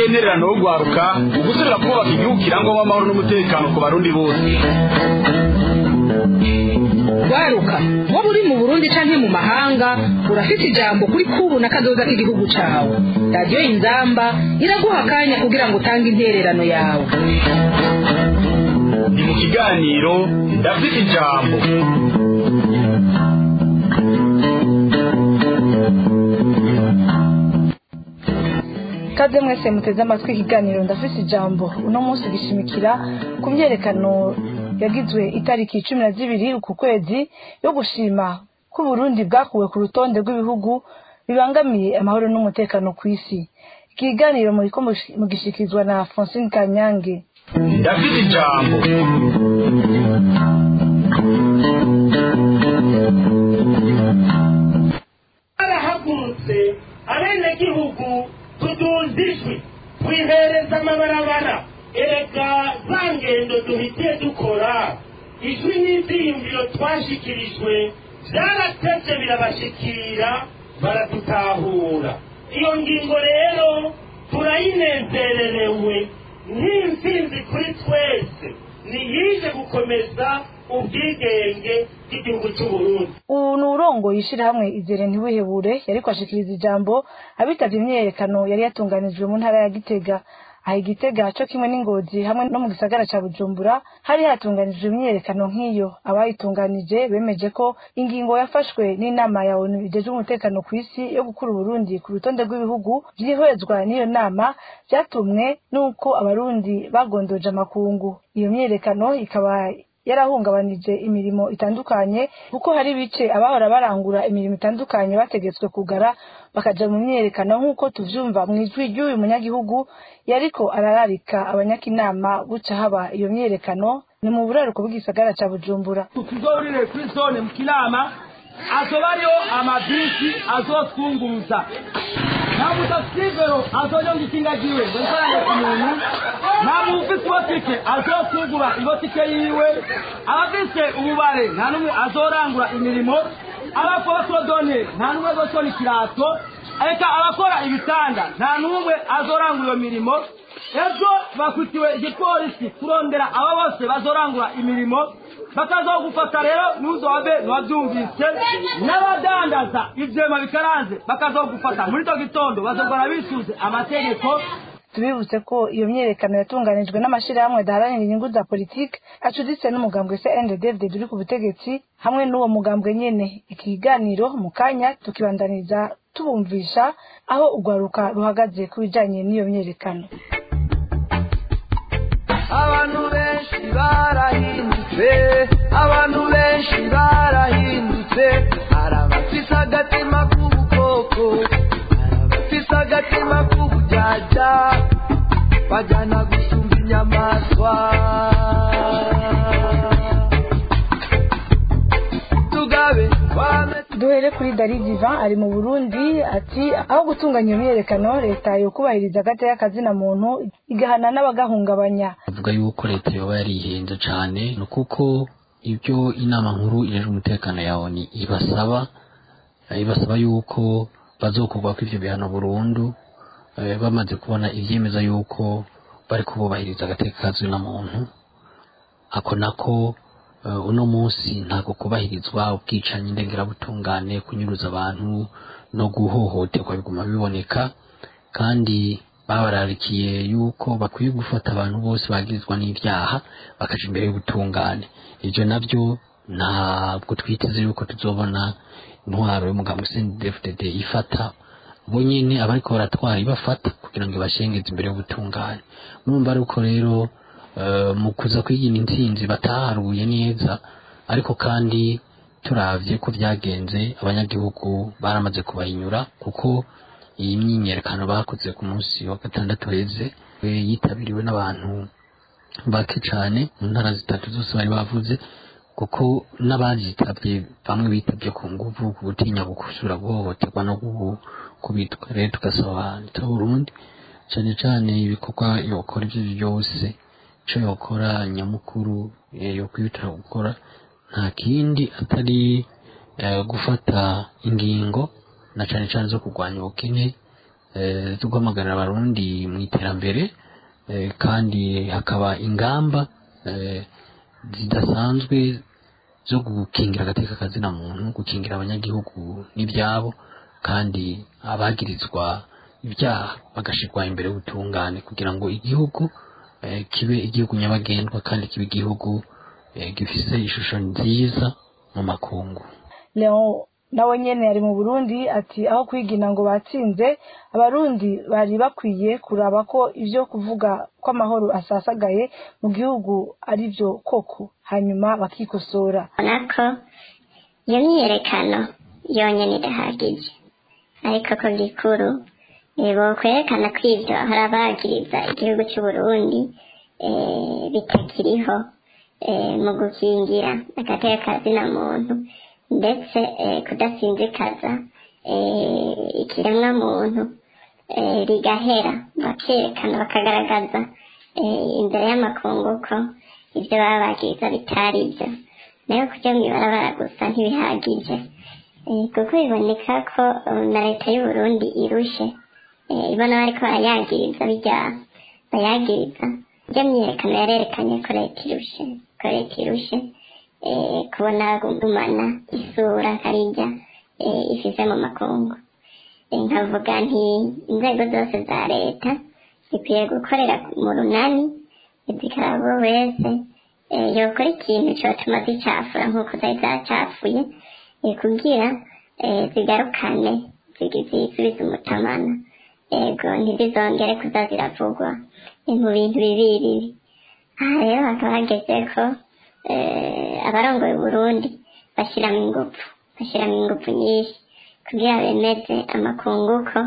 intererano yo gwaruka ugusubira kubaka igihugu kirangwamo amahoro n'umutekano ku barundi bose. Gwaruka waba uri mu Burundi canke mu mahanga urafite ijambo kuri kubu na kazoza k'igihugu cawe. Radio Inzamba iraguha akanya kugira ngo utange intererano yawe. Ni mu kiganiro ndafite ijambo. Kaze mwese muteze amatwi ikiganiro ndafite ijambo. Uno munsi gishimikira ku myerekano yagizwe itariki 12 uku kwezi yo gushima ko Burundi bwakuwe ku rutonde rw'ibihugu bibangamiye amahoro n'umutekano ku isi. Ikiganiro muriko mugishikizwa na Francine Kanyange. Ndafite ijambo. Arahagurutse abenegihugu tudundijwe twihereza amabarabara erega za ngendo duhitiye dukora ijwi n'ivyiyumviro twashikirijwe vyaratevye birabashikira baradutahura. Iyo ngingo rero turayinezererewe nk'intsinzi kuri twese niyije gukomeza ubwigenge bw'igihugu c'Uburundi. Ubu ni urongo yishirahamwe Izere Ntiwihebure yariko ashikiriza ijambo abitavye imyerekano yari yatunganijwe mu ntara ya Gitega. Aha Gitega co kimwe n'Ingozi hamwe no mu gisagara ca Bujumbura hari hatunganijwe imyerekano nk'iyo. Abayitunganije bemeje ko ingingo yafashwe n'inama ya ONU ijejwe umutekano ku isi yo gukura Burundi ku rutonde rw'ibihugu vyihwezwa n'iyo nama vyatumwe nuko abarundi bagondoje amakungu. Iyo myerekano ikaba yarahungabanije imirimo itandukanye kuko hari bice abahora barangura imirimo itandukanye bategetswe kugara bakaja mu myerekano nk'uko tuvyumva mu ijwi ry'uyu munyagihugu yariko arararika abanyakinama buca haba iyo myerekano ni mu buraruko bw'igisagara ca Bujumbura. Tuzorire kuri zone mu Kinama azobayo amabisi azoskunguruza namutasivero azonyonga ikingagiwe nzaranye ku muntu namufise botike azosugura ibotike yiwe abafise ububare nta numwe azorangura imirimo abakora sodone nta numwe azosona ikirato areka abakora ibitanda nta numwe azorangura iyo mirimo. Ejo bakutiwe igipolisi kurondera aba bose bazorangura imirimo bakazogufata rero nuzobe nwabyumvise n'abadandaza ivyema bikaranze bakazogufata muri to gitondo bazogora bisuze amategeko. Tubibutse ko iyo myerekano yatunganijwe n'amashirahamwe daharanira inyungu za politike acuditse n'umugambwe CNDD-FDD uri ku butegetsi hamwe n'uwo mugambwe nyene. Ikiganiro mu kanya tukibandaniza tubumvisha aho ugwaruka ruhagaze ku bijanye n'iyo myerekano. Abantu benshi barahindutse, abantu benshi barahindutse, arabafise agatima k'ubukoko, arabafise agatima k'ubujaja, bajana gusumba inyamaswa. Duhere kuri Daridivan ari mu Burundi ati aho gutunganya iyo myerekano leta yo kubahiriza agateka kazina muntu igahana n'abagahungabanya. Avuga yuko leta yoba yarihenze cane no kuko ibyo inama nkuru ireje umutekano ya ONU ibasaba yuko bazokorwa ko ivyo bihano burundu bamaze kubona ivyemeza yuko bari kubahiriza agateka kazina muntu. Ako nako uno munsi ntago kubahirizwa ubwicanyi ndengerabutungane kunyuruza abantu no guhohoterwa biguma biboneka kandi babararikiye yuko bakwiye gufata abantu bose bagirizwa n'ivyaha bakaja imbere y'ubutungane. Ivyo navyo ntabwo twiteze yuko tuzobona intwaro y'umugambwe CNDD-FDD ifata bonyene abariko baratwara ibafata kugira ngo bashengeze imbere y'ubutungane. Murumva ariko rero mu kuza kwigina intsinzi bataharuye neza ariko kandi turavye ko vyagenze abanyagihugu baramaze kubahinyura kuko iyi myiyerekano bakoze ku munsi wa gatandatu heze yitabiriwe n'abantu bake cane mu ntara zitatu zose bari bavuze kuko n'abazitabye bamwe bitabye ku nguvu ku gutinya gusura guhohoterwa no kubitwa. Rero tugasaba leta y'Uburundi cane cane ibikorwa yokora ivyo byose ico yokora nyamukuru yo kwitara gukora nta kindi atari gufata ingingo na cane cane zo kurwanya ubukene zo guhamagarira abarundi mu iterambere kandi hakaba ingamba zidasanzwe zo gukingira agateka kazina muntu, gukingira abanyagihugu n'ibyabo, kandi abagirizwa ibyaha bagashirwa imbere y'ubutungane kugira ngo igihugu kibe igihugu nyabagendwa kandi kibe igihugu gifise ishusho nziza mu makungu. Leon nawe nyene ari mu Burundi ati aho kwigina ngo batsinze abarundi bari bakwiye kuraba ko ivyo kuvuga ko amahoro asasagaye mu gihugu ari byo koko hanyuma bakikosora. Nako iyo myiyerekano yonyene idahagije, ariko ko gikuru bo kwerekana ko ivyo hari abagiriza igihugu cy'u Burundi bitakiriho mu gukingira agateka kazina muntu ndetse kudasinzikaza ikiremwa muntu rigahera, bakerekana bakagaragaza imbere y'amakungu ko ibyo baba bagiriza bitari byo. Nayo kujya mw'ibarabara gusa ntibihagije, kuko biboneka ko na leta y'u Burundi irushe, ibona bariko barayagiriza bijya bayagiriza. Iyo myiyerekano yarerekanye ko leta irushe kubona gumana isura karijya ifise mu makungu. Nkavuga nti inzego zose za leta zikwiye gukorera mu runani, zikaraba wese yokora ikintu cyotuma zicafura nk'uko zari zacafuye, kugira zigarukane zisubize umutamana, ntizizongere kuza ziravugwa mu bintu bibi. Aha rero hakaba hageze ko abarongoye Burundi bashyiramo ingufu nyinshi kugira bemeze amakungu ko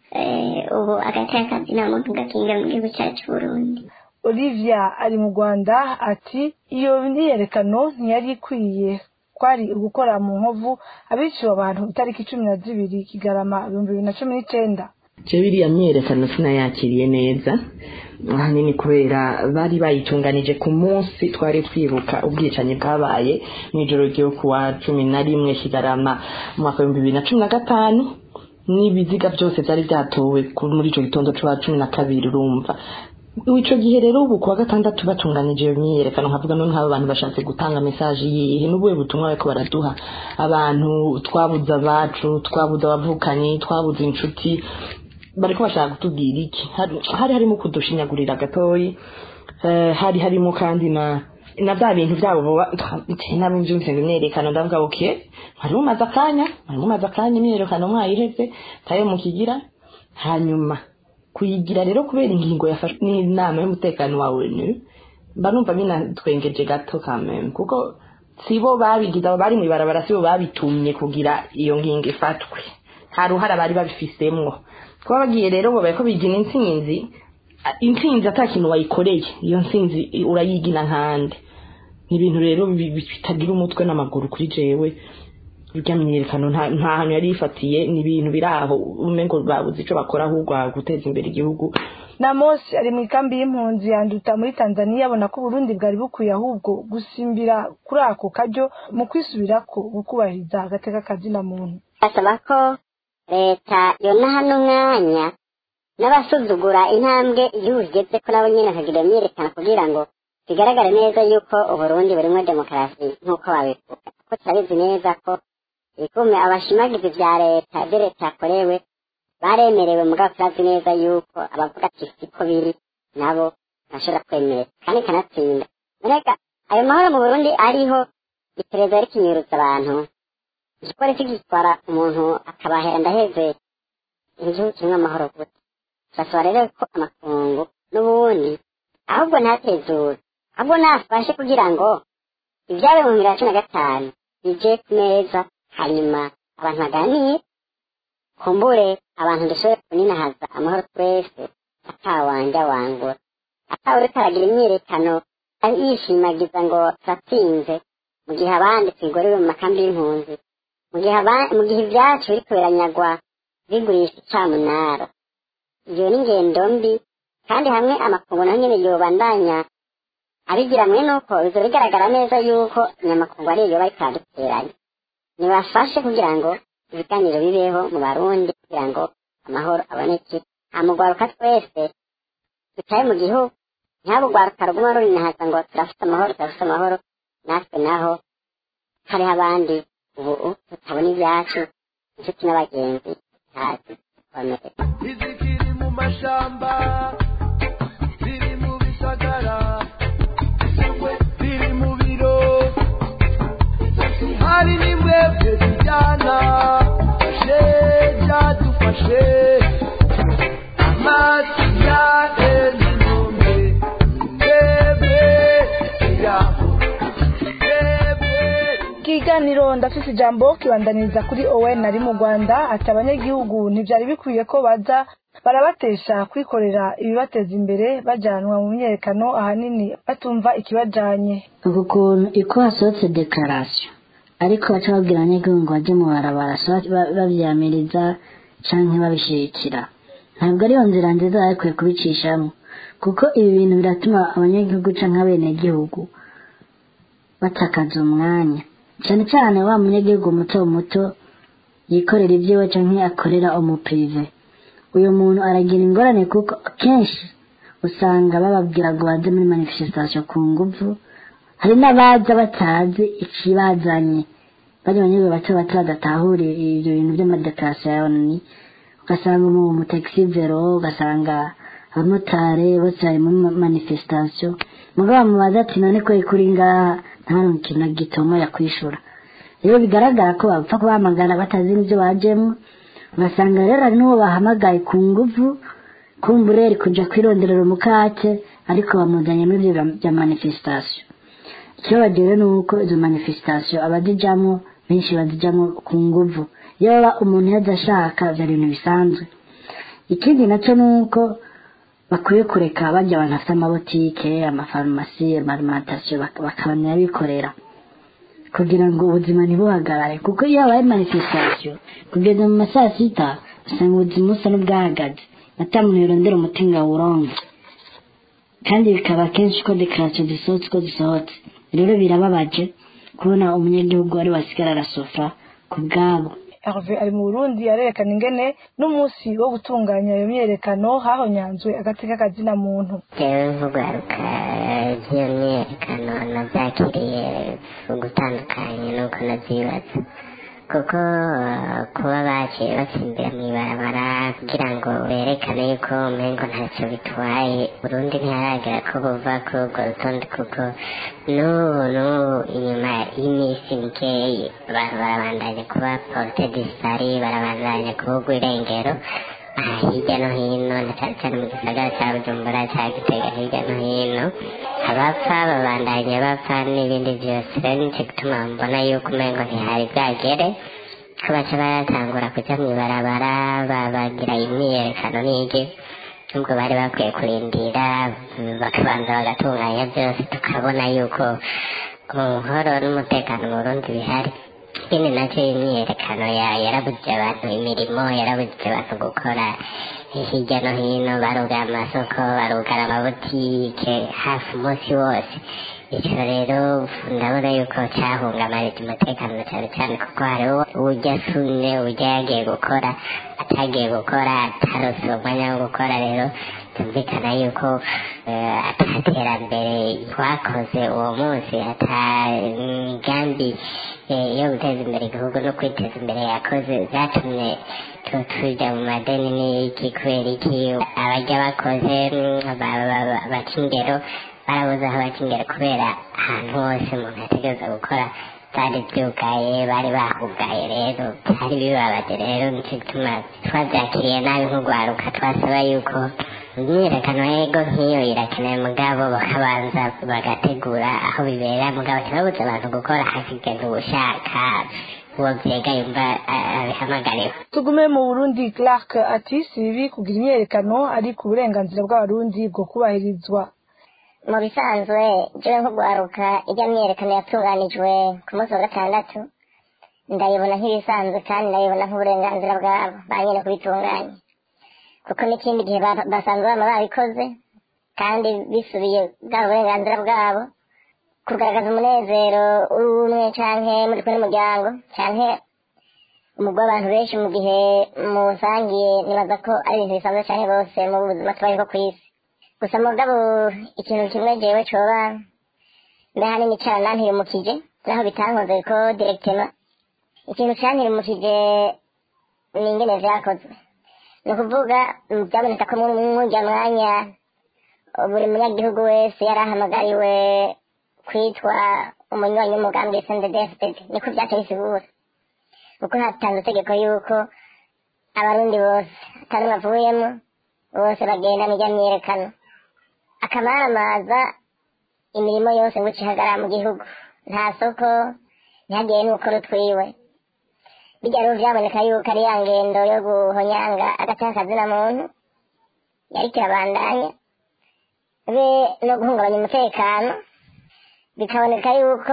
ubu agateka kazina muntu gakinga mu gihugu cyacu Burundi. Olivia ari mu Rwanda ati iyo myiyerekano ntiyari ikwiye, kwari ugukora mu nkovu abiciwe abantu itariki 12 Kigarama 2019. Biriya myiyerekano sinayakiriye neza, ahanini kubera bari bayitunganije ku munsi twari twibuka ubwicanyi bwabaye mw'ijoro ryo kuwa 11 Kigarama mu mwaka 2015, n'ibiziga byose byari byatowe muri ico gitondo cya 12. Urumva ico gihe rero ubu kuwa gatandatu batunganije iyo myiyerekano, nkavuga none nk'abo bantu bashatse gutanga message yihe n'ubuye butumwa bariko baraduha abantu twabuza abacu, twabuza abavukanyi, twabuza inshuti, bariko bashaka kutubwira iki? Hari harimo kudushinyagurira gatoyi, hari harimo kandi na bya bintu byabo n'abinjunse imyerekano. Ndavuga okay, harimo maze akanya imyerekano mwayiheze tayo mukigira, hanyuma kuyigira rero kubera ingingo yafashwe n'inama y'umutekano wa ONU, banumva mina twengeje gato kameme, kuko sibo babigiza, bari mu ibarabara sibo babitumye kugira iyo ngingo ifatwe, nta ruhara bari babifisemwo. Kuba bagiye rero ngo bariko bigina intsinzi atakintu wayikoreye, iyo ntsinzi urayigina nkande. Ni ibintu rero bitagira umutwe n'amaguru kuri jewe. Urya myiyerekano nta hantu yari ifatiye, ni ibintu biraho umengo babuze ico bakora ahubwo guteza imbere igihugu. Namos ari mu ikambi y'impunzi yanduta muri Tanzania, abona ko Burundi bwari bukwiye ahubwo gusimbira kuri ako karyo mu kwisubirako gukubahiriza agateka kazina muntu. Asaba ko leta yonaha n'umwanya n'abasuzugura intambwe igihugu kigeze ko nabo nyine akagira imyiyerekano kugira ngo bigaragare neza yuko Uburundi burimo demokarasi nk'uko babivuga, ko turabizi neza ko ikume abashimagizi vya leta ibyo leta yakorewe baremerewe, mugabo turazi neza yuko abavuga ati siko biri nabo bashobora kwemera kandi kanatsinda. Mereka ayo mahoro mu Burundi ariho, iperereza rikinyuruza abantu, igipolisi gitwara umuntu akabahera ndaheze, igihugu kimwe amahoro gute? Turasaba rero ko amakungu n'ubundi ahubwo ntatezura, ahubwo nafashe kugira ngo ibyabe mu 2015 bije ku meza, hanyuma abantu baganire, kumbure abantu dushobore kuninahaza amahoro twese, atawanja wangura, atawuriko aragira imyiyerekano yishimagiza ngo turatsinze, mu gihe abandi twigorewe mu makambi y'impunzi, mu gihe ibyacu biriko biranyagwa bigurisha icamunara. Iyo ni ingendo mbi, kandi hamwe amakungu naho nyene yobandanya abigira mwe nuko bizo bigaragara neza yuko nyamakungu ariyo bariko araduteranya. Nibafashe kugira ngo ibiganiro bibeho mu Barundi, kugira ngo amahoro aboneke amugwaruka twese tutaye mu gihugu ntabugwaruka ruguma runinahaza ngo turafite amahoro natwe naho hariho abandi ubu tutabona ibyacu inshuti n'abagenzi ntazi bameze izikiri mu mashamba ziri mu bisagara ziri mu biro hari n'imbwebwe zijyana byadufashe amazi ya elinome imbwebwe yaho ikiganiro ndafise ijambo kibandaniriza kuri Owen ari mu Rwanda ati abanyagihugu ntivyari bikwiye ko baza barabatesha kwikorera ibibateza imbere bajanwa mu myerekano ahanini batumva ikibajanye uko kuntu iko hasohotse declaration ariko baca babwira abanyagihugu ngo baje mu barabara bavyamiriza canke babishikira ntabwo ariyo nzira nziza yakwiye kubicishamo kuko ibi bintu biratuma abanyagihugu canke abenegihugu batakaza umwanya cyane cyane wa munyagihugu muto yikorera ibyiwe canke akorera umuprive uyu muntu aragira ingorane kuko kenshi usanga bababwira ngo baze muri manifestation ku nguvu hari n'abaza batazi ikibazanye bari abanyagihugu bato badatahura ibyo bintu by'amadeclaration ugasanga mu taxi vero ugasanga abamotari bose bari muri manifestation mugabo mubaza ati none ko ikuri ngaha ntaronke ikintu gituma yakwishura rero bigaragara ko bapfa kubahamagara batazi n'ibyo bajemo ugasanga rero ari n'uwo bahamagaye ku nguvu kumbureri kuja kwironderera umukate ariko bamuzanye muri ibyo bya manifestation ikibabaje ni uko izo manifestation abazijamwo benshi bazijamwo ku nguvu yoba umuntu yadashaka vya bintu bisanzwe ikindi naco ni uko bakwiye kureka bajya abantu bafite amabotike amafarumasi amarimantasiyo bakabona bikorera kugira ngo ubuzima ntibuhagarare kuko iyo habaye manifestation kugeza mu masaa sita usanga ubuzima busa n'ubwahagaze ata muntu yorondera umuti ngo awuronke kandi bikaba kenshi ko declaration zisohotse rero birababaje kubona umunyagihugu wari wasigara arasofa ku bwabo Hervé ari mu Burundi arerekana ingene n'umunsi wo gutunganya iyo myerekano hahonyanzwe agateka kazina muntu jewe nk'ugaruka iyo myerekano navyakiriye gutandukanye nuko navyibaza kuko kuba baciye batsimbira mw'ibarabara kugira ngo berekane yuko umengo ntacyo bitwaye Burundi ntiharagera ko buva kuri urwo rutonde kuko n'ubu inyuma y'imisi mikeyi abantu barabandanya kuba porte disari barabandanya kubugwa irengero hirya no hino na cyane cyane mu gisagara cya Bujumbura cya Gitega hirya no hino abapfa babandanya bapfa n'ibindi byose rero nicyo gituma mbona yuko umengo ntihari bwagere ko baca baratangura kuja mw'ibarabara bagira imyiyerekano n'igi nubwo bari bakwiye kurindira bakabanza bagatunganya byose tukabona yuko umuhoro n'umutekano mu Burundi bihari ikindi nacyo imyiyerekano yarabuze abantu imirimo yarabuze abantu gukora hirya no hino barugara amasoko barugara amabutike hafi umunsi wose icyo rero ndabona yuko cyahungamanije umutekano cyane cyane kuko hariho ujya asumye ujya yagiye gukora atagiye gukora atarose umwanya wo gukora rero tumvikana yuko ataterambere twakoze uwo munsi ata migambi yo guteza imbere igihugu no kwiteza imbere yakoze zatumye tuja mu madeni n'iki kubera iki abajya bakoze baca ingero barabuze aho baca ingero kubera ahantu hose umuntu ategereza gukora byari byugaye bari bahugaye rero byari bibabaje rero nicyo gituma twabyakiriye nabi nk'urwaruka twasaba yuko imyiyerekano yego nk'iyo irakenewe mugabo bakabanza bagategura aho bibera mugabo ntibabuze abantu gukora hakigenda ubushaka uwo vyega yumva abihamagariwe tugume mu Burundi Clark ati si bibi kugira imyerekano ariko uburenganzira bw'abarundi bwo kubahirizwa mu bisanzwe jewe nk'urwaruka ijya myerekano yatunganijwe ku munsi wa gatandatu ndayibona nk'ibisanzwe kandi ndayibona nk'uburenganzira bwabo banyene kubitunganya kuko n'ikindi gihe basanzwe bama babikoze kandi bisubiye bwa burenganzira bwabo kugaragaza umunezero umwe canke muri kumwe n'umuryango canke umugwi w'abantu benshi mu gihe musangiye nibaza ko ari ibintu bisanzwe cyane bose mu buzima tubayeho ku isi gusa mugabo ikintu kimwe jewe coba mbe hanini cyane nantirimukije naho bitankoze ko directement ikintu cyantirimukije ni ingene vyakozwe ni ukuvuga byaboneka ko mw'urya mwanya buri munyagihugu wese yarahamagariwe kwitwa umunywanyi w'umugambi SNDD-FDD niko vyaca bisigura kuko hatanze itegeko yuko abarundi bose atari bavuyemo bose bagenda n'ijya myiyerekano akamaramaza imirimo yose ngo ikihagarara mu gihugu nta soko ntihagire n'ukora utwiwe bijya rero vyaboneka yuko ari ya ngendo yo guhonyanga agateka kazina muntu yariko irabandanya be no guhungabanya umutekano bikaboneka yuko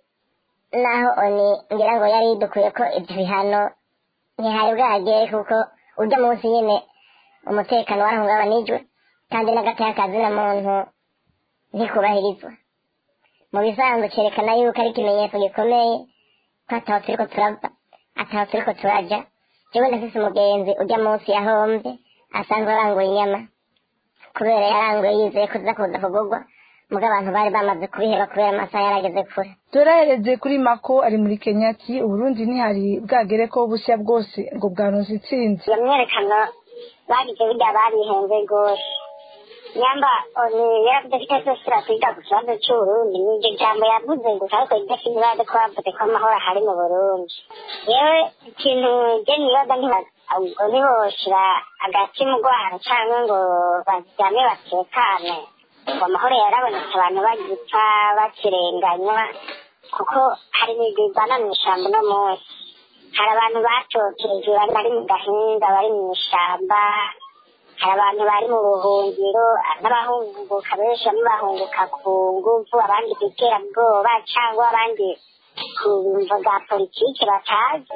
naho oni ngira ngo yari dukwiye ko ibyo bihano ntihari bwagere kuko urya munsi nyine umutekano warahungabanijwe kandi n'agateka kazina muntu ntikubahirizwa mu bisanzwe cyerekana yuko ari ikimenyetso gikomeye ko ataho turiko turava ataho turiko turaja jewe ndafise umugenzi urya munsi yahombye asanzwe aranguye inyama kubera yaranguye yizeye ko ziza kuza kugurwa muga abantu bari bamaze kubiheba kubera amasaha yarageze kure turahereze kuri Mako ari muri Kenya ati Uburundi ntihari bwagere ko busya bwose ngo bwaronse intsinzi iyo myerekano bagize bijya barihenze rwose nyamba yaravuze ko itazosubira kwiga ku kibazo c'Uburundi n'iryo jambo yavuze ngo ariko idafite ibade ko bavuze ko amahoro ahari mu Burundi yewe ikintu je nibaza ntiboshira agati mu rwara canke ngo baryame batekane ngo amahoro yarabonetse abantu bagipfa bakirenganywa kuko hari n'ibigwana mw'ishamba uno munsi hari abantu batotejwe bari mu gahinga bari mw'ishamba hari abantu bari mu buhungiro n'abahunguka benshi bamwe bahunguka ku nguvu abandi kw'iterabwoba cyangwa abandi ku mvo za politike batazi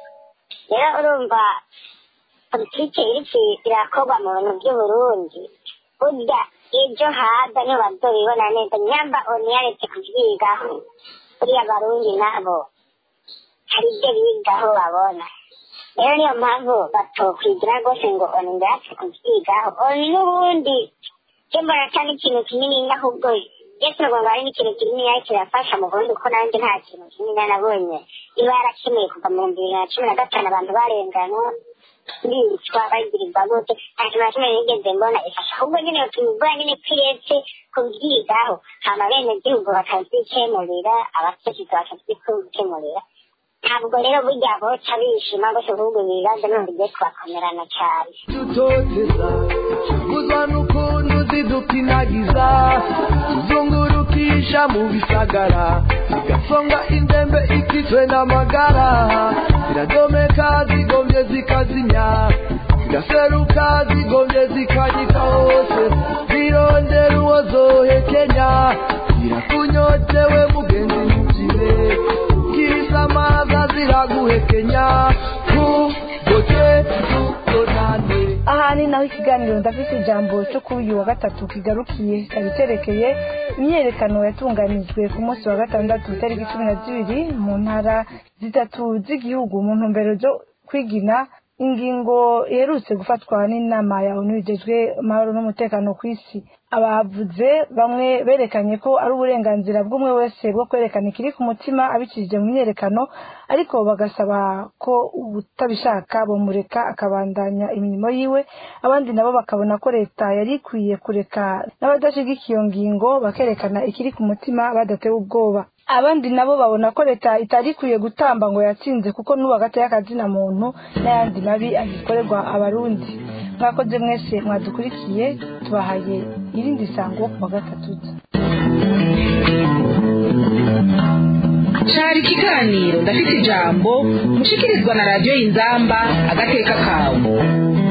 rero urumva politike iriko irakorwa mu bintu by'Uburundi burya ibyo haza niho bazobibona neza nyamba oni yaretse kuvyigaho buriya abarundi nabo hari ibyo bigaho babona rero niyo mpamvu batokwigira rwose ngo oni ndatse kuvyigaho oni n'ubundi je mbona cyane ikintu kinini ahubwo yesu ngo ari n'ikintu kinini ariko kirafasha mu Burundi kuko nanjye nta kintu kinini nabonye iba yarakemuye kuva mu 2015 abantu barenganwa bicwa bagirirwa gute nta kintu na kimwe nigeze mbona ifasha ahubwo nyine utumubwa nyine kwiretse kubyigaho hama bene gihugu bakavyikemurira abategetsi bakavyikemurira ntabwo rero burya boca bishima bose ahubwo ibibazo none bigiye kubakomerana cyane tutoteza kuzwa n'ukuntu zidukinagiza tuzungurukisha mu bisagara zigasonga indembe ikitwe n'amagara ziradomeka zigombye zikazinya zigaseruka zigombye zikanyika hose zirondera uwo zohekenya zirakunyotewe mugenzi ntukire kisamaza ziraguhekenya kugote tutonane. aha ni naho ikiganiro ndafise ijambo cyo kuri uyu wa gatatu kigarukiye kabiterekeye imyerekano yatunganijwe ku munsi wa gatandatu itariki 12 mu ntara zitatu z'igihugu mu ntumbero zo kwigina ingingo iherutse gufatwa n'inama ya ONU ijejwe amahoro n'umutekano ku isi. Abavuze bamwe berekanye ko ari uburenganzira bw'umwe wese bwo kwerekana ikiri ku mutima abikirije mu myerekano, ariko bagasaba ko ubutabishaka bomureka akabandanya imirimo yiwe. Abandi nabo bakabona ko leta yari ikwiye kureka n'abadashigikiye iyo ngingo bakerekana ikiri ku mutima badatewe ubwoba. Abandi nabo babona ko leta itari ikwiye gutamba ngo yatsinze kuko n'ubu hagati y'akazina muntu n'ayandi mabi agikorerwa abarundi. Mwakoze mwese mwadukurikiye, tubahaye irindi sango ku wa gatatu. Cari ikiganiro ndafite ijambo mushikirizwa na Radio Inzamba agateka kawe.